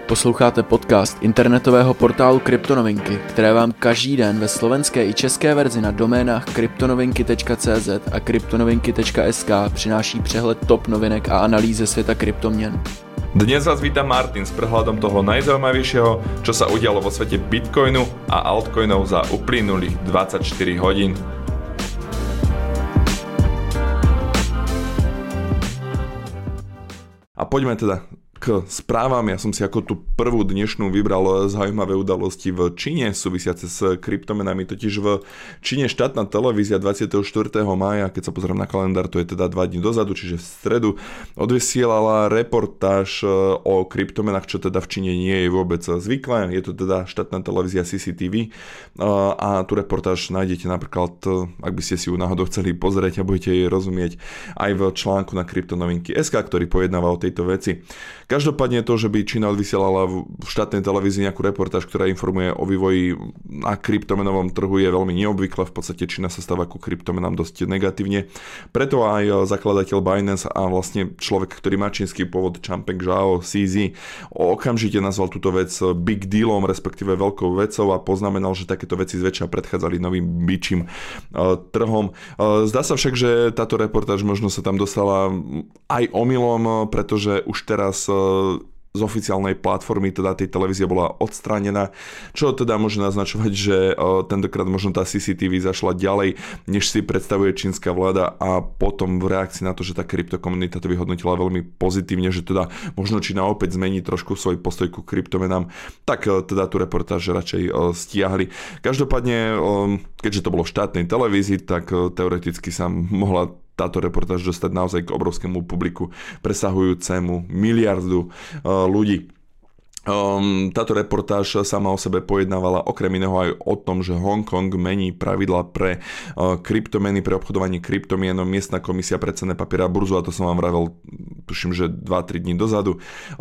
Posloucháte podcast internetového portálu Kryptonovinky, které vám každý den ve slovenské i české verzi na doménách kryptonovinky.cz a kryptonovinky.sk přináší přehled top novinek a analýzy ze světa kryptoměn. Dnes vás víta Martin s prehľadom toho najzaujímavejšieho, čo sa udialo vo svete Bitcoinu a altcoinov za uplynulých 24 hodín. A poďme teda k správam. Ja som si ako tú prvú dnešnú vybral zaujímavé udalosti v Číne súvisiace s kryptomenami. Totiž v Číne štátna televízia 24. mája, keď sa pozriem na kalendár, to je teda 2 dní dozadu, čiže v stredu, odvysielala reportáž o kryptomenách, čo teda v Číne nie je vôbec zvyklé. Je to teda štátna televízia CCTV a tú reportáž nájdete napríklad, ak by ste si ju náhodou chceli pozrieť a budete jej rozumieť, aj v článku na kryptonovinky.sk, ktorý pojednáva o tejto veci. Každopádne to, že by Čína odvysielala v štátnej televízii nejakú reportáž, ktorá informuje o vývoji na kryptomenovom trhu, je veľmi neobvyklé. V podstate Čína sa stáva ku kryptomenám dosť negatívne. Preto aj zakladateľ Binance a vlastne človek, ktorý má čínsky pôvod, Changpeng Zhao, CZ, okamžite nazval túto vec big dealom, respektíve veľkou vecou a poznamenal, že takéto veci zväčša predchádzali novým bičím trhom. Zdá sa však, že táto reportáž možno sa tam dostala aj omylom, pretože už teraz z oficiálnej platformy teda tej televízie bola odstránená, čo teda môže naznačovať, že tentokrát možno tá CCTV zašla ďalej, než si predstavuje čínska vláda a potom v reakcii na to, že tá kryptokomunita to vyhodnotila veľmi pozitívne, že teda možno Čína opäť zmení trošku svoj postoj ku kryptomenám, tak teda tú reportáž radšej stiahli. Každopádne, keďže to bolo v štátnej televízii, tak teoreticky sa mohla táto reportáž dostať naozaj k obrovskému publiku presahujúcemu miliardu ľudí. Táto reportáž sama o sebe pojednávala okrem iného aj o tom, že Hongkong mení pravidla pre kryptomeny, pre obchodovanie kryptomienom. Miestna komisia pre cenné papiere a burzu, a to som vám vravel, tuším, že 2-3 dní dozadu,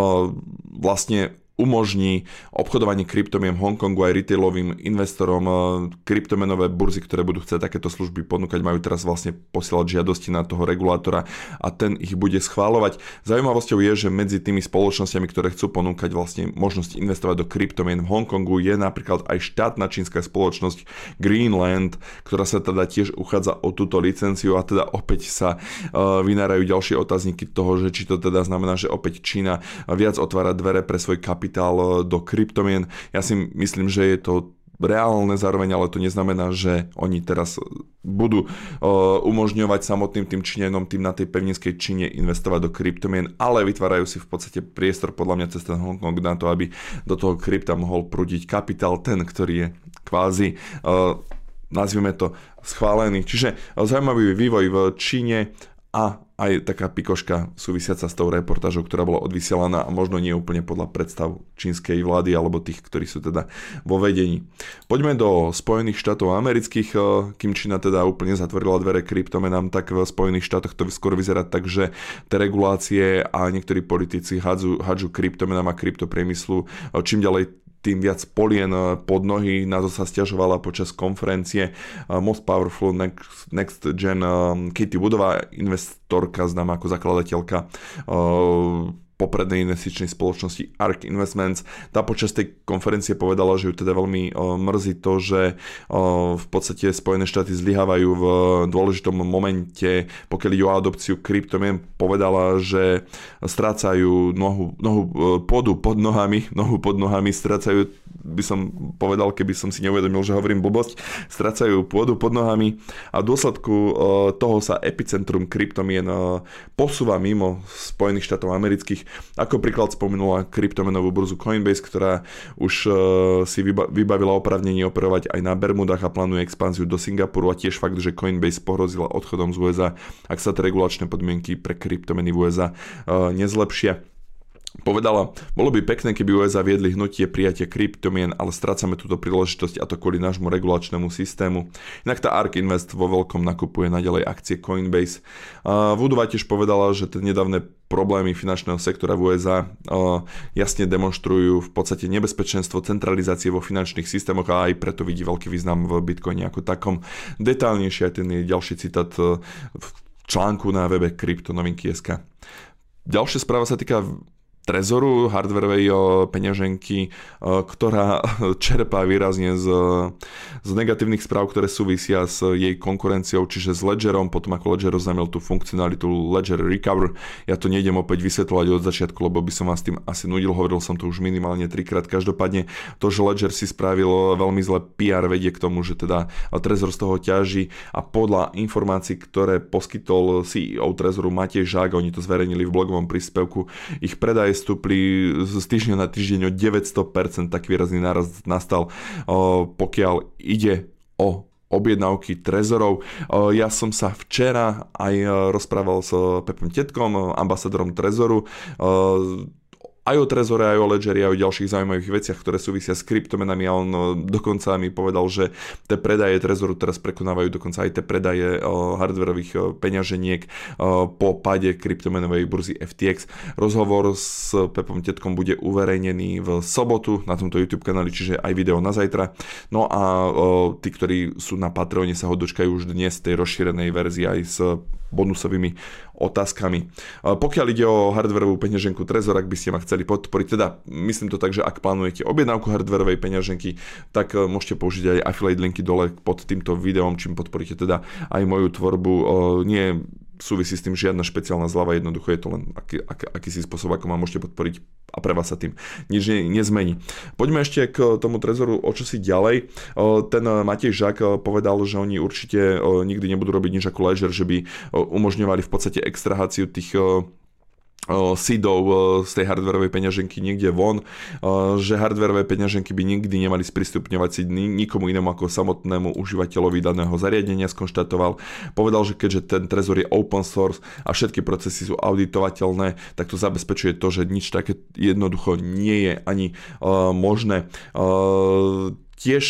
vlastne umožní obchodovanie kryptomien v Hongkongu aj retailovým investorom. Kryptomenové burzy, ktoré budú chcieť takéto služby ponúkať, majú teraz vlastne posielať žiadosti na toho regulátora a ten ich bude schvaľovať. Zaujímavosťou je, že medzi tými spoločnosťami, ktoré chcú ponúkať vlastne možnosť investovať do kryptomien v Hongkongu, je napríklad aj štátna čínska spoločnosť Greenland, ktorá sa teda tiež uchádza o túto licenciu a teda opäť sa vynárajú ďalšie otázniky toho, že či to teda znamená, že opäť Čína viac otvára dvere pre svoj kapitál do kryptomien. Ja si myslím, že je to reálne zároveň, ale to neznamená, že oni teraz budú umožňovať samotným tým Číňanom, tým na tej pevninskej Číne investovať do kryptomien, ale vytvárajú si v podstate priestor podľa mňa cez ten Hongkong na to, aby do toho krypta mohol prúdiť kapitál, ten, ktorý je kvázi nazvime to schválený. Čiže zaujímavý vývoj v Číne a aj taká pikoška súvisiaca s tou reportážou, ktorá bola odvysielaná a možno nie úplne podľa predstav čínskej vlády alebo tých, ktorí sú teda vo vedení. Poďme do Spojených štátov amerických. Kým Čína teda úplne zatvorila dvere kryptomenám, tak v Spojených štátoch to skôr vyzerá tak, že tie regulácie a niektorí politici hádžu kryptomenám a kryptopriemyslu čím ďalej tým viac polien pod nohy. Na to sa sťažovala počas konferencie Most Powerful Next Gen Katie Woodová, investorka známa ako zakladateľka poprednej investičnej spoločnosti ARK Investments. Tá počas tej konferencie povedala, že ju teda veľmi mrzí to, že v podstate Spojené štáty zlyhávajú v dôležitom momente, pokiaľ ide o adopciu kryptomien. Povedala, že strácajú pôdu pod nohami, strácajú, by som povedal, keby som si neuvedomil, že hovorím blbosť, strácajú pôdu pod nohami a v dôsledku toho sa epicentrum kryptomien posúva mimo Spojených štátov amerických. Ako príklad spomenula kryptomenovú burzu Coinbase, ktorá už si vybavila oprávnenie operovať aj na Bermudách a plánuje expanziu do Singapuru, a tiež fakt, že Coinbase pohrozila odchodom z USA, ak sa tie regulačné podmienky pre kryptomeny v USA nezlepšia. Povedala, bolo by pekné, keby USA viedli hnutie prijatia kryptomien, ale strácame túto príležitosť, a to kvôli nášmu regulačnému systému. Inak tá ARK Invest vo veľkom nakupuje naďalej akcie Coinbase. Woodová tiež povedala, že tie nedávne problémy finančného sektora v USA jasne demonštrujú v podstate nebezpečenstvo centralizácie vo finančných systémoch a aj preto vidí veľký význam v Bitcoine ako takom. Detailnejšie aj ten ďalší citát v článku na webe kryptonovinky.sk. Ďalšia správa sa týka Trezoru, hardwareovej peňaženky, ktorá čerpá výrazne z negatívnych správ, ktoré súvisia s jej konkurenciou, čiže s Ledgerom, potom ako Ledger oznámil tú funkcionalitu Ledger Recover. Ja to nejdem opäť vysvetľovať od začiatku, lebo by som vás tým asi nudil, hovoril som to už minimálne 3-krát. Každopádne to, že Ledger si spravil veľmi zlé PR, vedie k tomu, že teda Trezor z toho ťaží a podľa informácií, ktoré poskytol CEO Trezoru Matej Žák, oni to zverejnili v blogovom príspevku, ich predaje stúpli z týždňa na týždeň o 900%, tak výrazný nárast nastal, pokiaľ ide o objednávky Trezorov. Ja som sa včera aj rozprával s Pepom Tetkom, ambasadorom Trezoru, aj o Trezore, aj o Ledgeri, aj o ďalších zaujímavých veciach, ktoré súvisia s kryptomenami a on dokonca mi povedal, že tie predaje Trezoru teraz prekonávajú dokonca aj tie predaje hardwareových peňaženiek po páde kryptomenovej burzy FTX. Rozhovor s Pepom Tetkom bude uverejnený v sobotu na tomto YouTube kanáli, čiže aj video na zajtra. No a tí, ktorí sú na Patreone, sa ho dočkajú už dnes tej rozšírenej verzii aj s bonusovými otázkami. Pokiaľ ide o hardwareovú peňaženku Trezor, ak by ste ma chceli podporiť, teda myslím to tak, že ak plánujete objednávku hardwareovej peňaženky, tak môžete použiť aj affiliate linky dole pod týmto videom, čím podporíte teda aj moju tvorbu. Nie súvisí s tým žiadna špeciálna zľava, jednoducho je to len akýsi spôsob, ako ma môžete podporiť a pre vás sa tým nič nezmení. Poďme ešte k tomu Trezoru o čosi ďalej. Ten Matej Žák povedal, že oni určite nikdy nebudú robiť nič ako Ledger, že by umožňovali v podstate extraháciu tých seedov z tej hardwareovej peňaženky niekde von, že hardwareové peňaženky by nikdy nemali sprístupňovať si nikomu inému ako samotnému užívateľovi daného zariadenia, skonštatoval. Povedal, že keďže ten Trezor je open source a všetky procesy sú auditovateľné, tak to zabezpečuje to, že nič také jednoducho nie je ani možné. Tiež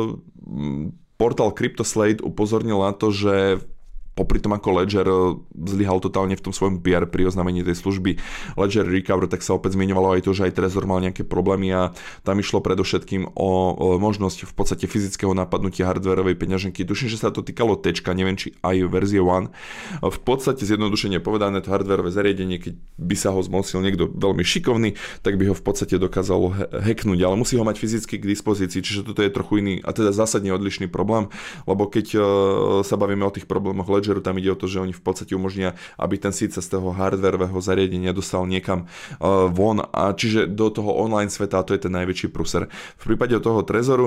portál CryptoSlate upozornil na to, že popri tom ako Ledger zlyhal totálne v tom svojom PR pri oznámení tej služby Ledger Recover, tak sa opäť zmieňovalo aj to, že aj Trezor mal nejaké problémy a tam išlo predovšetkým o možnosť v podstate fyzického napadnutia hardwareovej peňaženky. Tuším, že sa to týkalo Tčka, neviem či aj verzie One. V podstate zjednodušene povedané to hardwareové zariadenie, keď by sa ho zmocnil niekto veľmi šikovný, tak by ho v podstate dokázalo hacknúť, ale musí ho mať fyzicky k dispozícii, čiže toto je trochu iný a teda zásadne odlišný problém, lebo keď sa bavíme o tých problémoch Ledgeru, tam ide o to, že oni v podstate umožnia, aby ten seed sa z toho hardwareového zariadenia dostal niekam von a čiže do toho online sveta, a to je ten najväčší prúser. V prípade toho Trezoru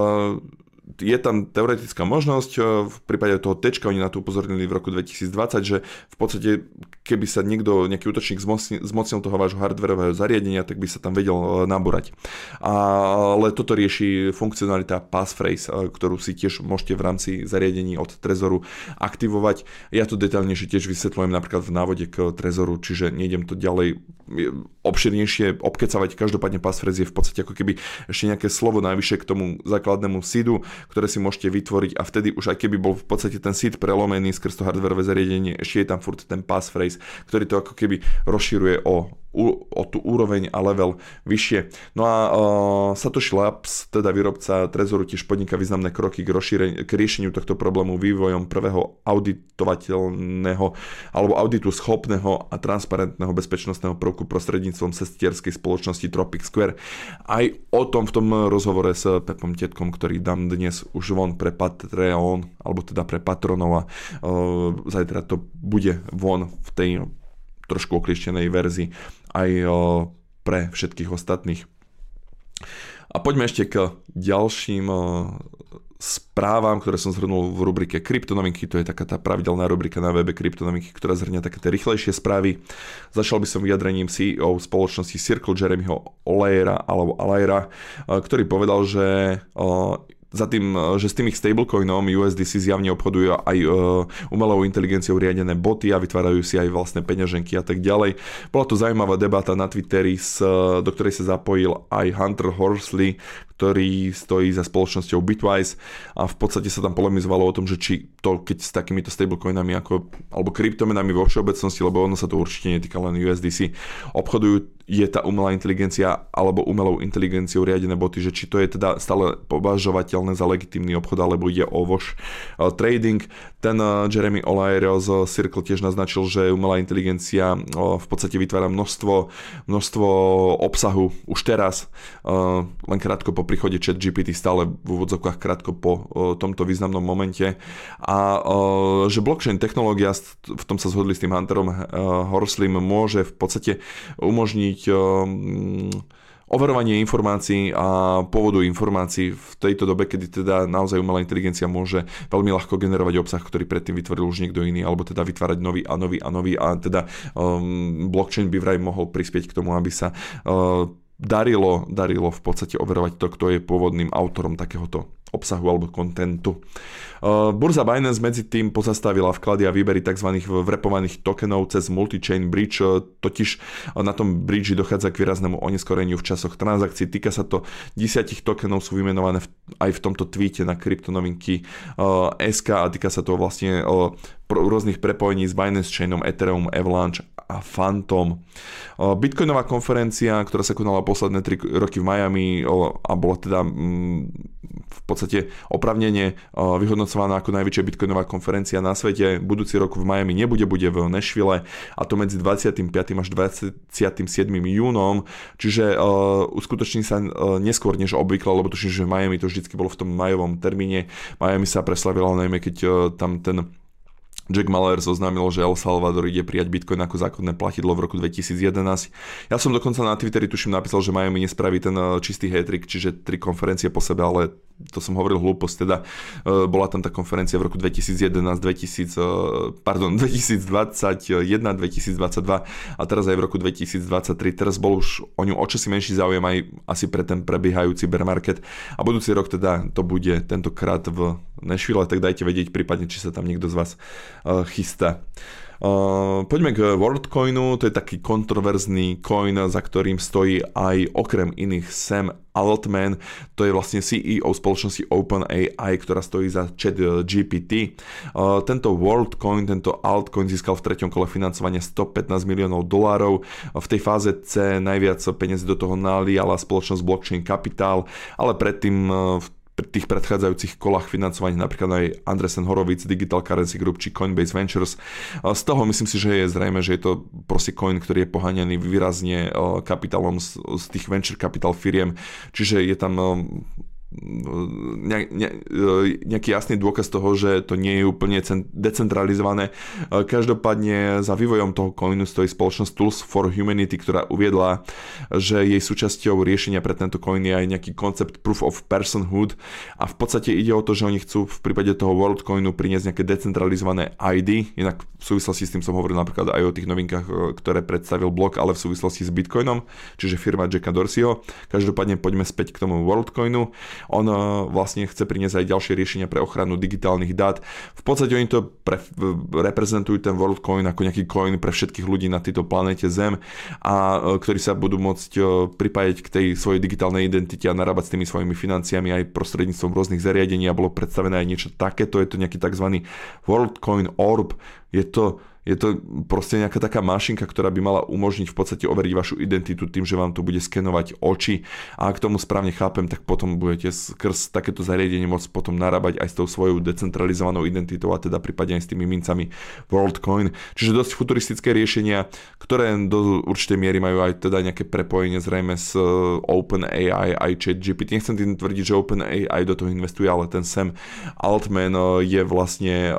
je tam teoretická možnosť, v prípade toho Tčka, oni na to upozornili v roku 2020, že v podstate keby sa nejaký útočník zmocnil toho vášho hardwareového zariadenia, tak by sa tam vedel naborať. Ale toto rieši funkcionalita passphrase, ktorú si tiež môžete v rámci zariadení od Trezoru aktivovať. Ja to detailnejšie tiež vysvetľujem napríklad v návode k Trezoru, čiže nejdem to ďalej obširnejšie obkecavať. Každopádne passphrase je v podstate ako keby ešte nejaké slovo najvyššie k tomu základnému seedu, ktoré si môžete vytvoriť a vtedy už aj keby bol v podstate ten seed prelomený skrz to hardwareové zariadenie, ešte je tam furt ten passphrase, ktorý to ako keby rozširuje o tú úroveň a level vyššie. No a Satoshi Labs, teda výrobca Trezoru, tiež podniká významné kroky k riešeniu tohto problému vývojom prvého auditovateľného alebo auditu schopného a transparentného bezpečnostného prvku prostredníctvom sestierskej spoločnosti Tropic Square. Aj o tom v tom rozhovore s Pepom Tetkom, ktorý dám dnes už von pre Patreon, alebo teda pre patronov a zajtra to bude von v tej trošku oklieštenej verzii aj pre všetkých ostatných. A poďme ešte k ďalším správam, ktoré som zhrnul v rubrike Kryptonovinky. To je taká tá pravidelná rubrika na webe Kryptonovinky, ktorá zhrňa také tie rýchlejšie správy. Začal by som vyjadrením CEO spoločnosti Circle Jeremyho Allaira, ktorý povedal, že že s tým ich stablecoinom USDC zjavne obchodujú aj umelou inteligenciou riadené boty a vytvárajú si aj vlastné peňaženky a tak ďalej. Bola to zaujímavá debata na Twitteri, do ktorej sa zapojil aj Hunter Horsley, ktorý stojí za spoločnosťou Bitwise a v podstate sa tam polemizovalo o tom, že či to, keď s takýmito stablecoinami alebo kryptomenami vo všeobecnosti, lebo ono sa to určite netýka len USDC, obchodujú, je tá umelá inteligencia alebo umelou inteligenciou riadené boty, že či to je teda stále považovateľné za legitímny obchod, alebo ide o wash trading. Ten Jeremy O'Leary z Circle tiež naznačil, že umelá inteligencia v podstate vytvára množstvo obsahu už teraz, len krátko po príchode ChatGPT, stále v úvodzovkách krátko po tomto významnom momente, a že blockchain technológia, v tom sa zhodli s tým Hunterom Horsleym, môže v podstate umožniť overovanie informácií a pôvodu informácií v tejto dobe, kedy teda naozaj umelá inteligencia môže veľmi ľahko generovať obsah, ktorý predtým vytvoril už niekto iný, alebo teda vytvárať nový a teda blockchain by vraj mohol prispieť k tomu, aby sa darilo v podstate overovať to, kto je pôvodným autorom takéhoto obsahu alebo kontentu. Burza Binance medzi tým pozastavila vklady a výbery tzv. Vrepovaných tokenov cez multi-chain bridge, totiž na tom bridge dochádza k výraznému oneskoreniu v časoch transakcií. Týka sa to 10 tokenov, sú vymenované aj v tomto tweete na kryptonovinky SK a týka sa to vlastne rôznych prepojení s Binance Chainom, Ethereum, Avalanche a Phantom. Bitcoinová konferencia, ktorá sa konala posledné 3 roky v Miami a bola teda v podstate oprávnene vyhodnocovaná ako najväčšia bitcoinová konferencia na svete. Budúci rok v Miami bude v Nashville, a to medzi 25. až 27. júnom, čiže uskutoční sa neskôr než obvykle, lebo tuším, že v Miami to vždycky bolo v tom majovom termíne. Miami sa preslavila najmä, keď tam ten Jack Mallers oznámil, že El Salvador ide prijať Bitcoin ako základné platidlo v roku 2011. Ja som dokonca na Twitteri tuším napísal, že Miami nespraví ten čistý hat-trick, čiže 3 konferencie po sebe, ale to som hovoril hlúposť, teda bola tam tá konferencia v roku 2011, 2021, 2022 a teraz aj v roku 2023. Teraz bol už o ňu očosi menší záujem aj asi pre ten prebiehajúci bear market a budúci rok teda to bude tentokrát v Nashville, tak dajte vedieť prípadne, či sa tam niekto z vás chystá. Poďme k WorldCoinu, to je taký kontroverzný coin, za ktorým stojí aj okrem iných Sam Altman, to je vlastne CEO spoločnosti OpenAI, ktorá stojí za ChatGPT. Tento WorldCoin, tento altcoin získal v 3. kole financovania $115 miliónov. V tej fáze C najviac peniazy do toho naliala spoločnosť Blockchain Capital, ale predtým pri tých predchádzajúcich kolách financovania napríklad aj Andreessen Horowitz, Digital Currency Group či Coinbase Ventures. Z toho myslím si, že je zrejme, že je to proste coin, ktorý je poháňaný výrazne kapitálom z tých venture capital firiem, čiže je tam nejaký jasný dôkaz toho, že to nie je úplne decentralizované. Každopádne za vývojom toho coinu stojí spoločnosť Tools for Humanity, ktorá uviedla, že jej súčasťou riešenia pre tento coin je aj nejaký koncept Proof of Personhood a v podstate ide o to, že oni chcú v prípade toho WorldCoinu priniesť nejaké decentralizované ID, inak v súvislosti s tým som hovoril napríklad aj o tých novinkách, ktoré predstavil blog, ale v súvislosti s Bitcoinom, čiže firma Jacka Dorseyho. Každopádne poďme späť k tomu WorldCoinu. On vlastne chce priniesť aj ďalšie riešenia pre ochranu digitálnych dát. V podstate oni to reprezentujú ten WorldCoin ako nejaký coin pre všetkých ľudí na tejto planéte Zem, a ktorí sa budú môcť pripájať k tej svojej digitálnej identite a narábať s tými svojimi financiami aj prostredníctvom rôznych zariadení, a bolo predstavené aj niečo takéto. Je to nejaký tzv. WorldCoin Orb. Je to proste nejaká taká mašinka, ktorá by mala umožniť v podstate overiť vašu identitu tým, že vám to bude skenovať oči, a ak tomu správne chápem, tak potom budete skrz takéto zariadenie môcť potom narábať aj s tou svojou decentralizovanou identitou, a teda prípadne aj s tými mincami WorldCoin. Čiže dosť futuristické riešenia, ktoré do určitej miery majú aj teda nejaké prepojenie zrejme s OpenAI aj ChatGPT. Nechcem tým tvrdiť, že OpenAI do toho investuje, ale ten Sam Altman je vlastne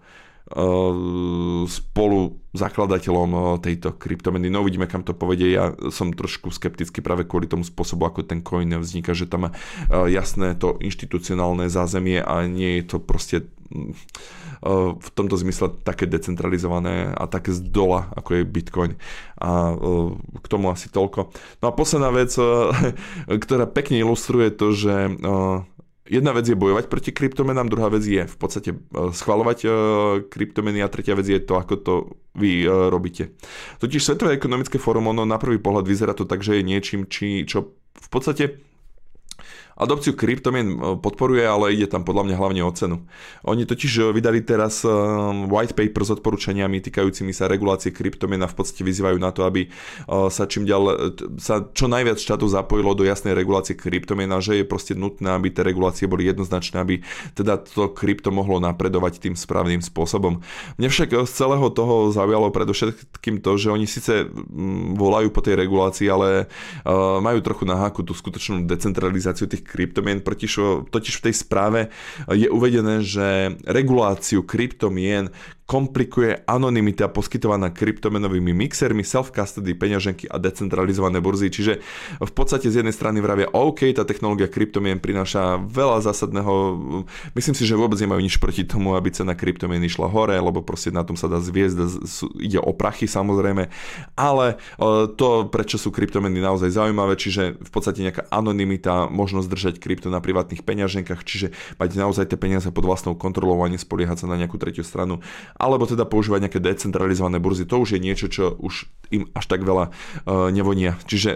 spolu zakladateľom tejto kryptomeny. No uvidíme, kam to povedie. Ja som trošku skeptický práve kvôli tomu spôsobu, ako ten coin vzniká, že tam má jasné to inštitucionálne zázemie a nie je to proste v tomto zmysle také decentralizované a také z dola, ako je Bitcoin. A k tomu asi toľko. No a posledná vec, ktorá pekne ilustruje to, že jedna vec je bojovať proti kryptomenám, druhá vec je v podstate schvaľovať kryptomeny, a tretia vec je to, ako to vy robíte. Totiž Svetové ekonomické fórum, ono na prvý pohľad vyzerá to tak, že je niečím, čo v podstate Adopciu kryptomien podporuje, ale ide tam podľa mňa hlavne o cenu. Oni totiž vydali teraz white paper s odporúčaniami týkajúcimi sa regulácie kryptomien a v podstate vyzývajú na to, aby sa čo najviac štátov zapojilo do jasnej regulácie kryptomien a že je proste nutné, aby tie regulácie boli jednoznačné, aby teda to krypto mohlo napredovať tým správnym spôsobom. Mne však z celého toho zaujalo predovšetkým to, že oni síce volajú po tej regulácii, ale majú trochu na háku tú skutočnú decentralizáciu tých kryptomien, totiž v tej správe je uvedené, že reguláciu kryptomien komplikuje anonymita poskytovaná kryptomenovými mixermi, self-custody, peňaženky a decentralizované burzy. Čiže v podstate z jednej strany vravia, OK, tá technológia kryptomien prináša veľa zásadného, myslím si, že vôbec nemajú nič proti tomu, aby cena kryptomien išla hore, lebo proste na tom sa dá zviesť, ide o prachy samozrejme, ale to, prečo sú kryptomeny naozaj zaujímavé, čiže v podstate nejaká anonymita, možnosť držať krypto na privátnych peňaženkách, čiže mať naozaj tie peniaze pod vlastnou kontrolou a nespoliehať sa na nejakú tretiu stranu, alebo teda používať nejaké decentralizované burzy. To už je niečo, čo už im až tak veľa nevonia. Čiže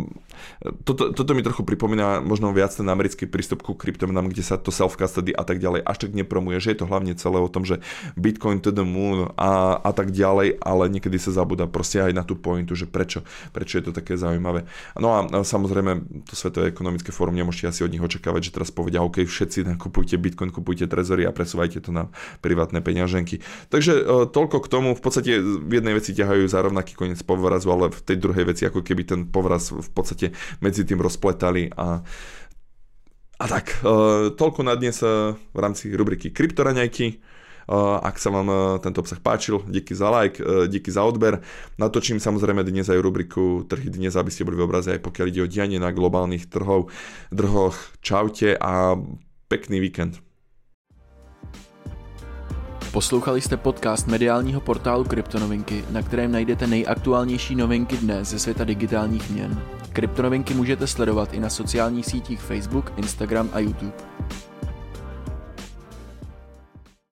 toto mi trochu pripomína možno viac ten americký prístup ku kryptomenám, kde sa to self-custody a tak ďalej až tak nepromuje, že je to hlavne celé o tom, že Bitcoin to the moon a tak ďalej, ale niekedy sa zabúda proste aj na tú pointu, že prečo je to také zaujímavé. No a samozrejme to Svetové ekonomické fórum, nemôžete asi od nich očakávať, že teraz povedia, OK, všetci nakupujte Bitcoin, kupujte trezory a presúvajte to na privátne peňaženky. Takže toľko k tomu, v podstate v jednej veci ťahajú za rovnaký koniec povrazu, ale v tej druhej veci ako keby ten povraz v podstate medzi tým rozpletali a tak. Toľko na dnes v rámci rubriky Kryptoraňajky. Ak sa vám tento obsah páčil, díky za like, díky za odber. Natočím samozrejme dnes aj rubriku Trhy dnes, aby ste boli v obraze aj pokiaľ ide o dianie na globálnych trhoch. Čaute a pekný víkend. Poslouchali jste podcast mediálního portálu Kryptonovinky, na kterém najdete nejaktuálnější novinky dne ze světa digitálních měn. Kryptonovinky můžete sledovat i na sociálních sítích Facebook, Instagram a YouTube.